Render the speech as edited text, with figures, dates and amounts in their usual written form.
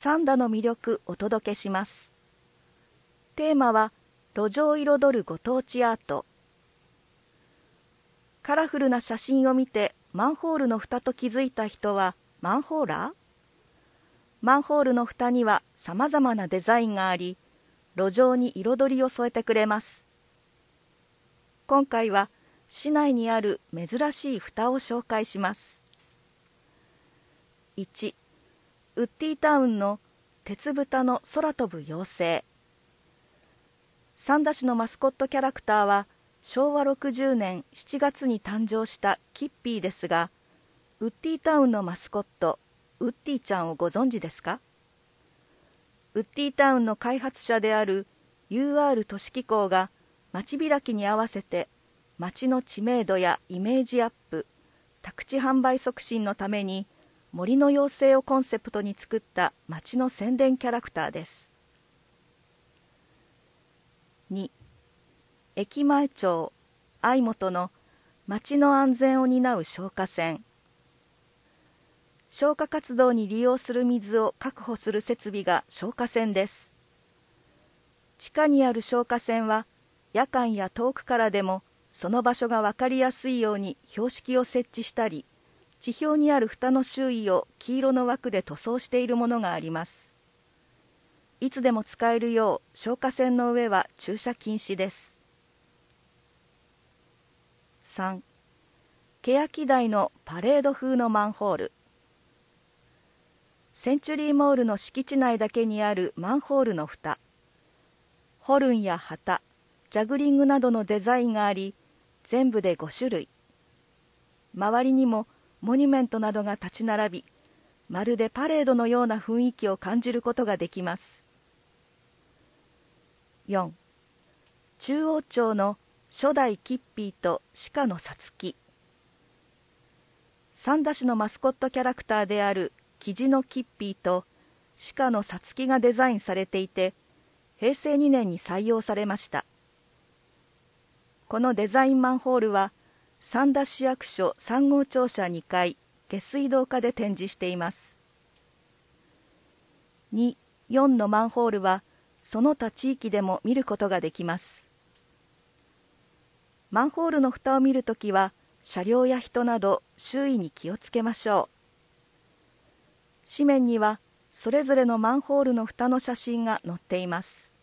三田の魅力お届けします。テーマは路上を彩るご当地アート。カラフルな写真を見てマンホールの蓋と気づいた人はマンホーラー？マンホールの蓋にはさまざまなデザインがあり、路上に彩りを添えてくれます。今回は市内にある珍しい蓋を紹介します。1、ウッディタウンの鉄蓋の空飛ぶ妖精。三田市のマスコットキャラクターは昭和60年7月に誕生したキッピーですが、ウッディタウンのマスコットウッディちゃんをご存知ですか？ウッディタウンの開発者である UR 都市機構が街開きに合わせて街の知名度やイメージアップ、宅地販売促進のために森の妖精をコンセプトに作った街の宣伝キャラクターです。2、駅前町相本の街の安全を担う消火栓。消火活動に利用する水を確保する設備が消火栓です。地下にある消火栓は夜間や遠くからでもその場所が分かりやすいように標識を設置したり、地表にある蓋の周囲を黄色の枠で塗装しているものがあります。いつでも使えるよう消火栓の上は駐車禁止です。3、欅台のパレード風のマンホール。センチュリーモールの敷地内だけにあるマンホールの蓋。ホルンや旗、ジャグリングなどのデザインがあり、全部で5種類。周りにもモニュメントなどが立ち並び、まるでパレードのような雰囲気を感じることができます。4、中央町の初代キッピーと鹿のさつき。三田市のマスコットキャラクターであるキジのキッピーと鹿のさつきがデザインされていて、平成2年に採用されました。このデザインマンホールは三田市役所3号庁舎2階下水道課で展示しています。2、4のマンホールはその他地域でも見ることができます。マンホールの蓋を見るときは車両や人など周囲に気をつけましょう。紙面にはそれぞれのマンホールの蓋の写真が載っています。